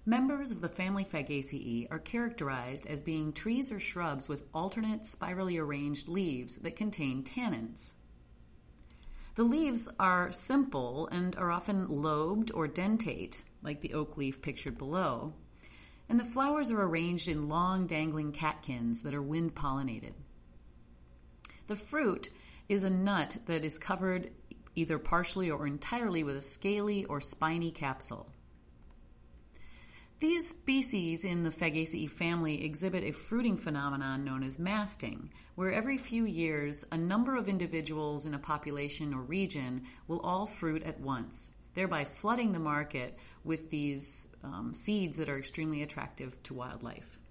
Members of the family Fagaceae are characterized as being trees or shrubs with alternate spirally arranged leaves that contain tannins. The leaves are simple and are often lobed or dentate, like the oak leaf pictured below, and the flowers are arranged in long dangling catkins that are wind-pollinated. The fruit is a nut that is covered either partially or entirely with a scaly or spiny capsule. These species in the Fagaceae family exhibit a fruiting phenomenon known as masting, where every few years a number of individuals in a population or region will all fruit at once, thereby flooding the market with these seeds that are extremely attractive to wildlife.